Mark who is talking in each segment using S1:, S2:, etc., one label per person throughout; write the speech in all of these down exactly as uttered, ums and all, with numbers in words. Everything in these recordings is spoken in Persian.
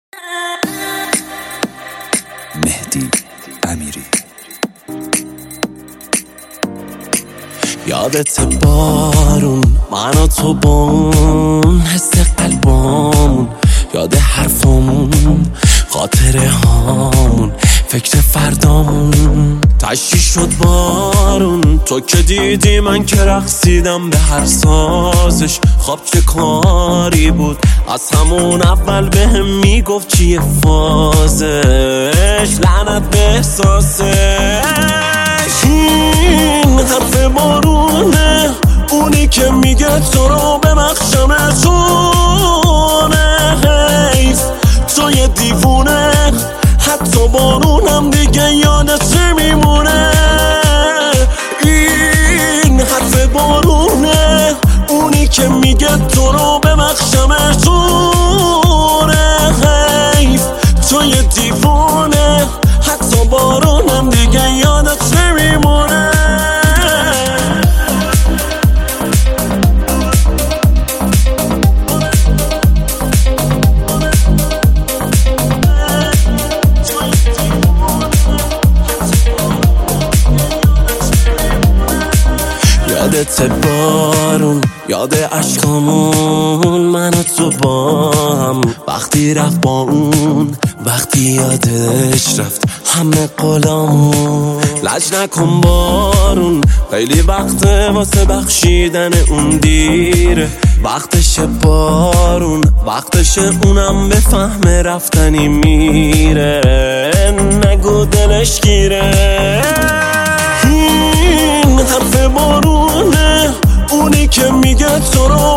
S1: مهدی امیری.
S2: یادت بارون من و تو بون، حس قلبامون، یاد حرفامون، خاطره هامون، فکر فردامون. تشی شد بارون تو که دیدی من که رقصیدم به هر سازش. خواب چه کاری بود از همون اول به هم میگفت چیه فازش. لعنت به احساسش. این حرف بارونه، اونی که میگه تو رو ببخشمتونه. حیف تو یه دیوونه، حتی بارونم دیگه یادت میمونه. این حرف بارونه، اونی که میگه تو رو ببخشمتونه. حیف تو یه دیوونه، حتی بارونم دیگه یادت نمیمونه. یادت بارون، یاد عشقامون، من و تو با هم. وقتی رفت با اون، وقتی یادش رفت همه قولامون. لج نکن بارون، خیلی وقته واسه بخشیدن اون دیره. وقتشه بارون، وقتشه اونم به فهم رفتنی میره. نگو دلش گیره. این حرف بارونه، اونی که میگه تو رو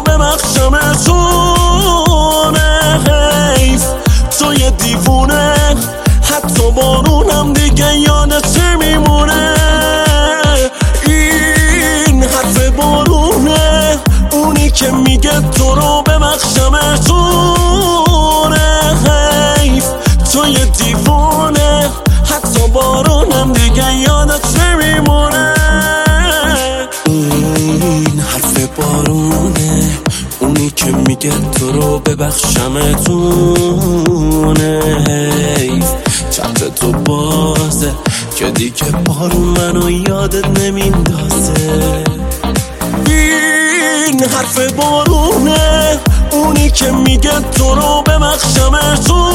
S2: ببخشمتونه. حیف تو یه دیوونه، حتی بارونم دیگه یادت میمونه. این حرف بارونه، اونی که میگه تو رو ببخشمتونه. حیف تو یه دیوونه، حتی بارونم دیگه یادت نمیمونه. این حرف بارونه، اونی که میگه تو رو ببخشمتونه. حیف چت تو بازه که دیگه بارون منو یادت نمیندازه. این حرف بارونه، اونی که میگه تو رو ببخشمتونه.